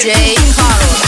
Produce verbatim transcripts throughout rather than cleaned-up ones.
جی کارول.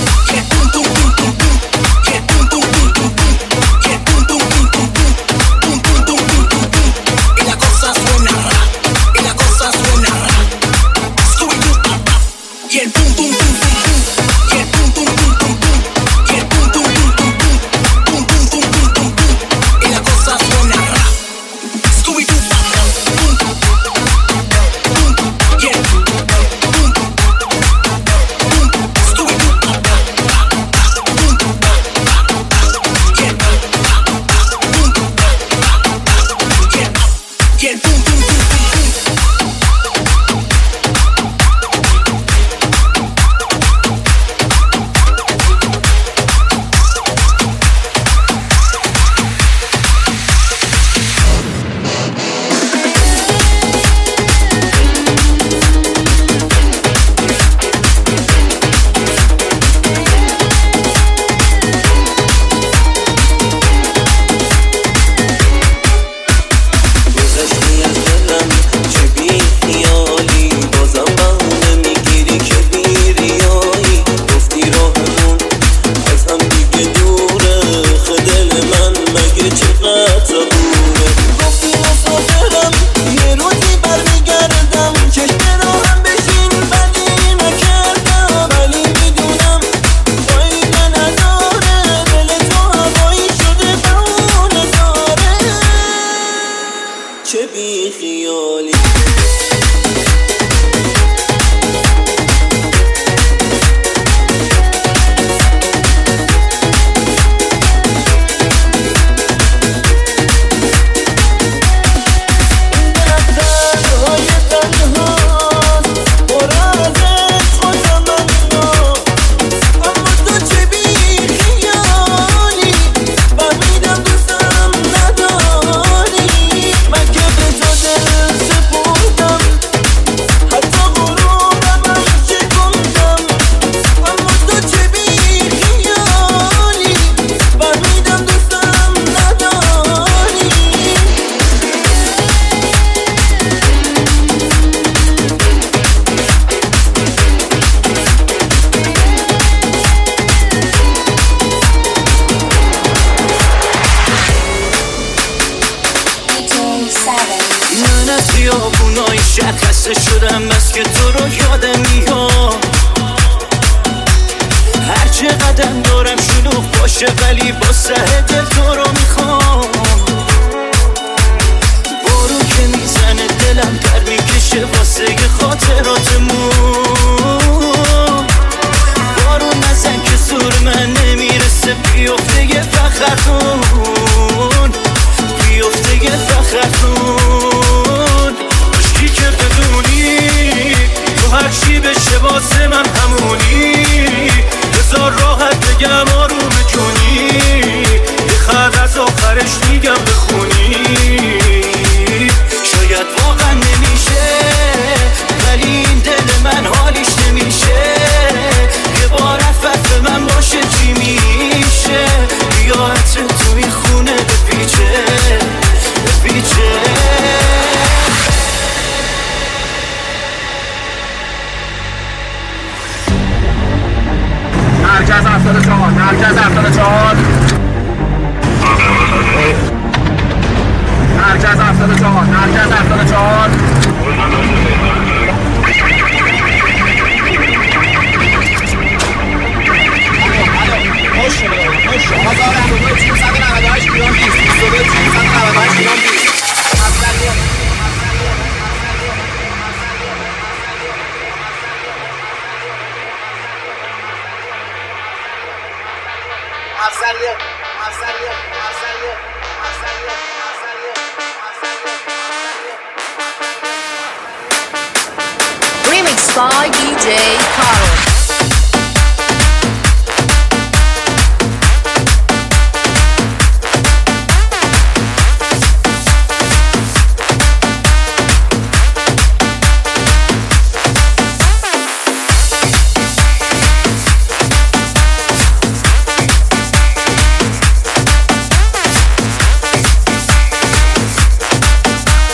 Remix by دی جی کارول.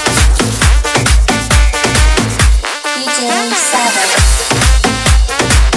D J seven.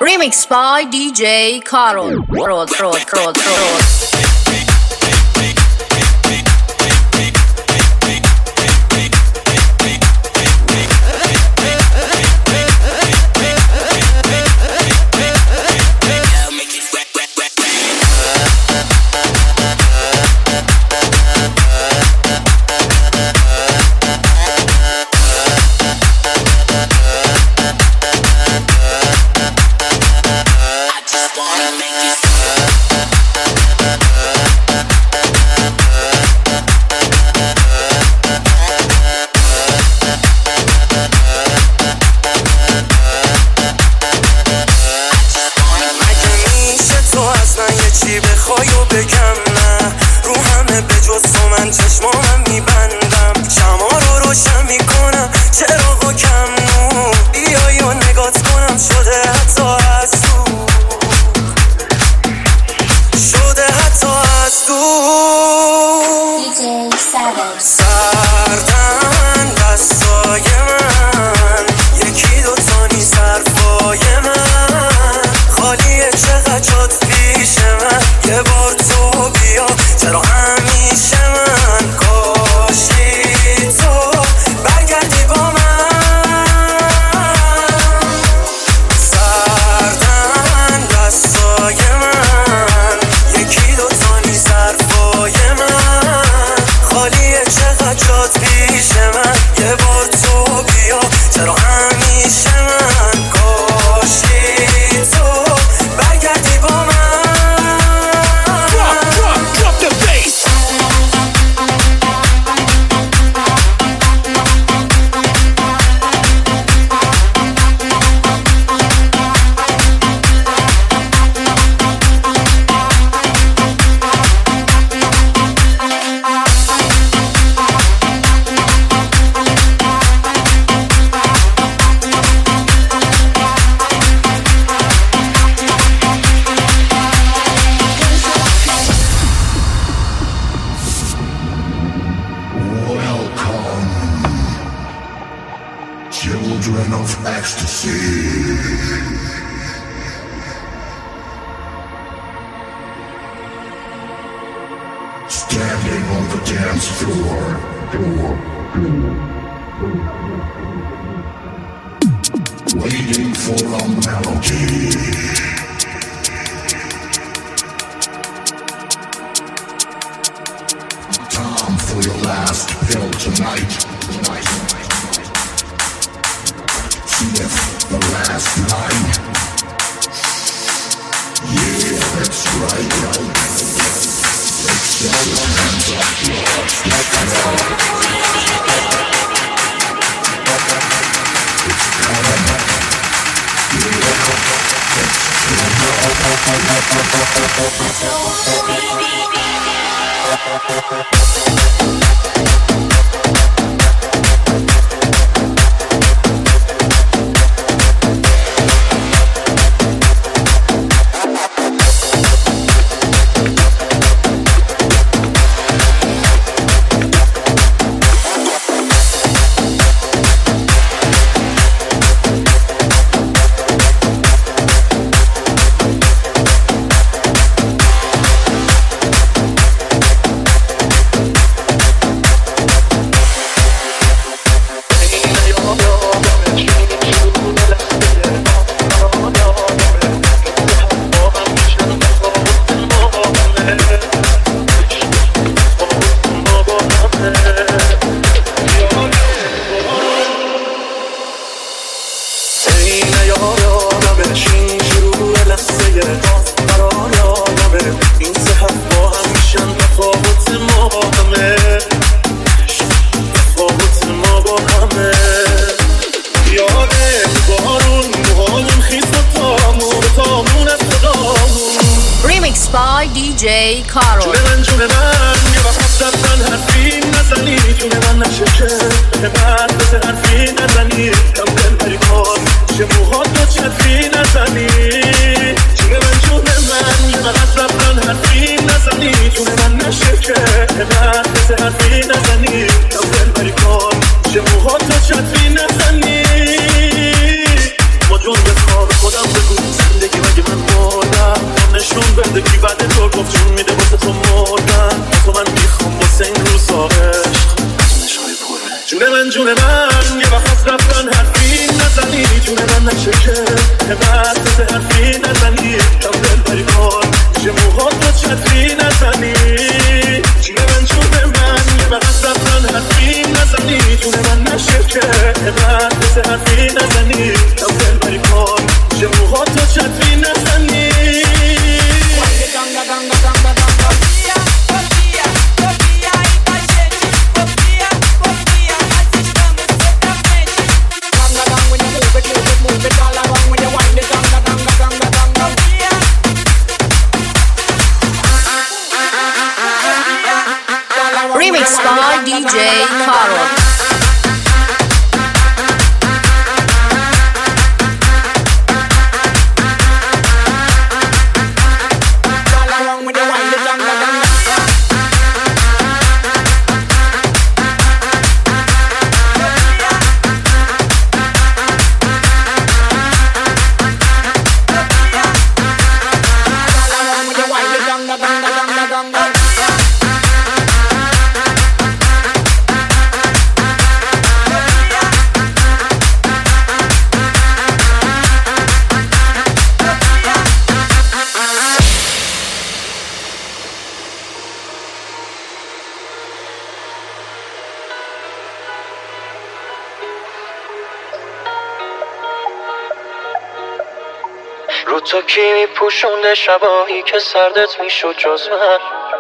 Remix by D J Karol. Karol, Karol, Karol, Karol. Children of ecstasy, standing on the dance floor, floor, floor, waiting for a melody. Time for your last pill tonight, tonight. Sniff the last line. Yeah, that's right, right. Let's get your hands up, Lord. It's coming. Remix by D J Karol. جون من جون من یه وقت زدن حرفی نزنی جون من نشه که به من بزه حرفی نزنی کم دل بری کن چه موهات رو چطفی نزنی جون من جون من یه وقت زدن حرفی نزنی جون من نشه که به من بزه حرفی نزنی کم دل بری کن چه موهات رو چطفی نزنی ما جون به خواب خودم بگو زندگی بعد تو گفت جون میده واسه تو مردن تو من میخوام واسه این روزا عشق جون من جون من یه وقت از رفتن حرفی نزنی جون من نشه که همت بزه حرفی نزنی کم دل بری کن یه موهات رو چطری نزنی جون من جون من یه وقت از رفتن حرفی نزنی جون من نشه که همت بزه حرفی نزنی کم دل بری کن یه موهات رو چطری نزنی Remix by D J Caro. رو تو کی میپوشونده شباهی که سردت میشد جز من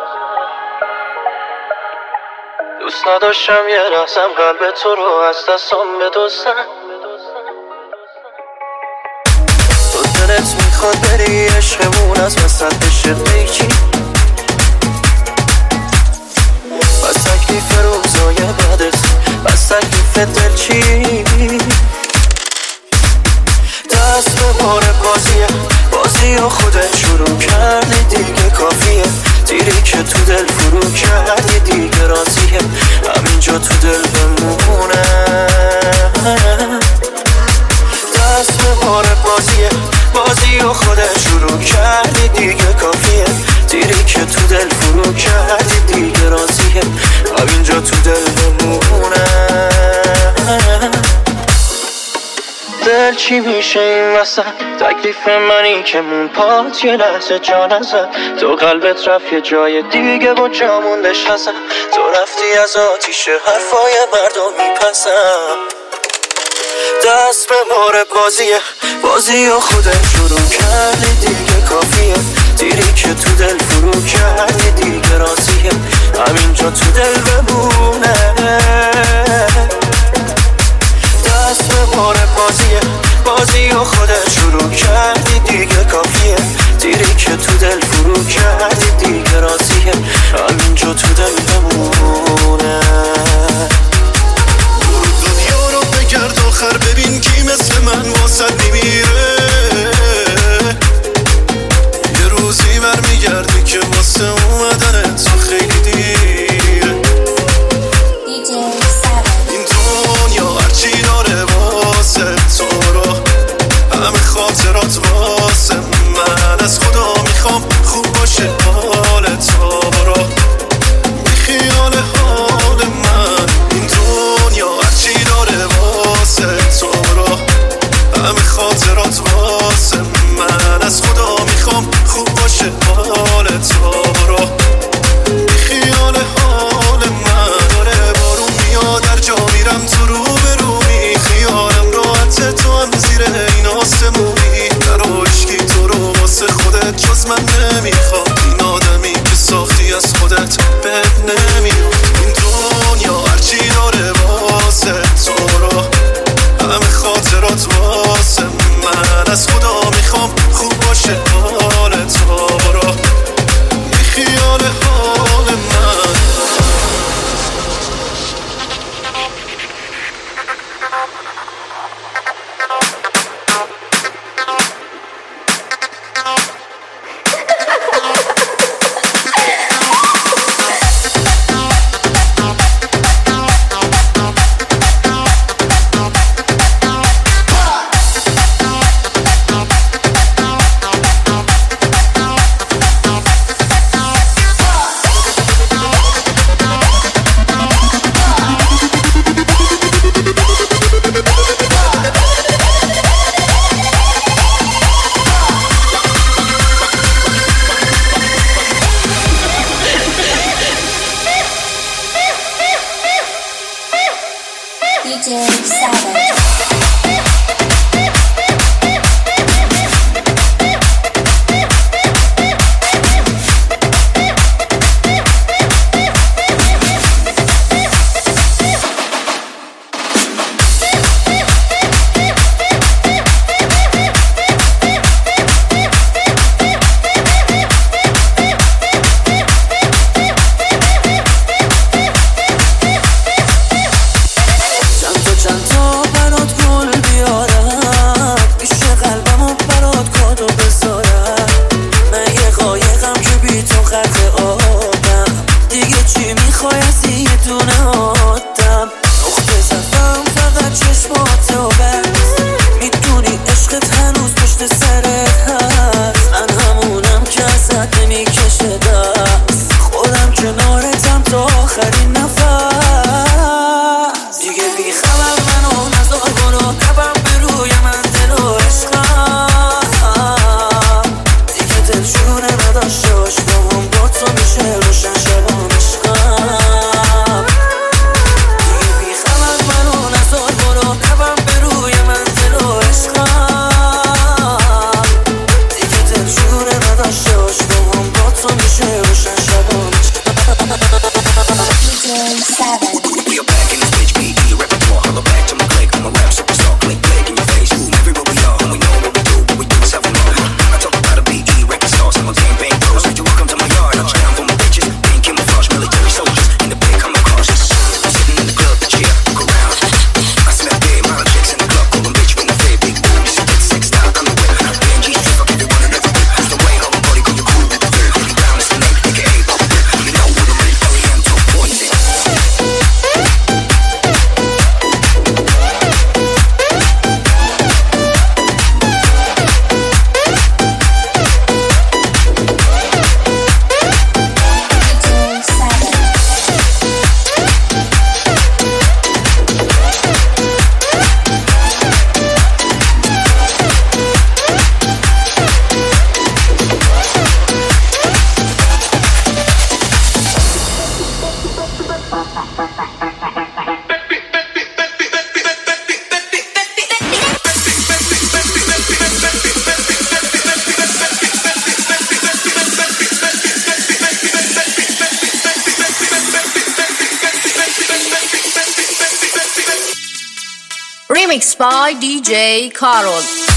دوست نداشتم یه لحظم قلب تو رو از دستم بدزدن تو دلت میخواد بری عشقمون از وسط بشه پیچی بس تکلیف روزای بعدت بس تکلیف دل چی دست به بار بازیه بازی و خودت شروع کردی دیگه کافیه دیری که تو دل فرو کردی دیگه راضیه همینجا تو دل بمونه دست به بار بازیه بازی و خودت شروع کردی دیگه کافیه دیری که تو دل فرو کردی دیگه راضیه همینجا تو دل بمونه دل چی میشه این وسط تکلیف منی که مون پات یه لحظه جا نزد تو قلبت رفت یه جای دیگه و جا موندش هستم تو رفتی از آتیش حرفای مردم میپسم دست به بار بازیه بازی و خودت شروع کردی دیگه کافیه دیری که تو دل فرو کردی دیگه راضیه همینجا تو دل بمونه دست به بار بازیه بازی و خودت شروع کردی دیگه کافیه دیری که تو دل فرو کردی دیگه راضیه همینجا تو دل بمونه دنیا رو بگرد آخر ببین کی مثل من واسد میمیره یه روزی برمیگردی که واسه اومدن تو خیلی دیره این دنیا هرچی داره واسه تو رو همه خاطرات واسه من از خدا میخوام خوب باشه حال تو برو بی خیال حال من این دنیا هرچی داره واسه تو رو همه خاطرات واسه من از خدا میخوام خوب باشه حال تو برو بی خیال حال من داره بارون میاد در جا میرم تو رو به رومی خیالم راحت تو هم زیر این آسمونی در عشقی تو رو واسه خودت جز من نمیخواد این آدمی که ساختی از خودت بد نمیاد این دنیا هرچی داره واسه تو رو همه خاطرات واسه من از خدا میخوام خوب باشه حال تو برو بی خیال حال من by دی جی Karol.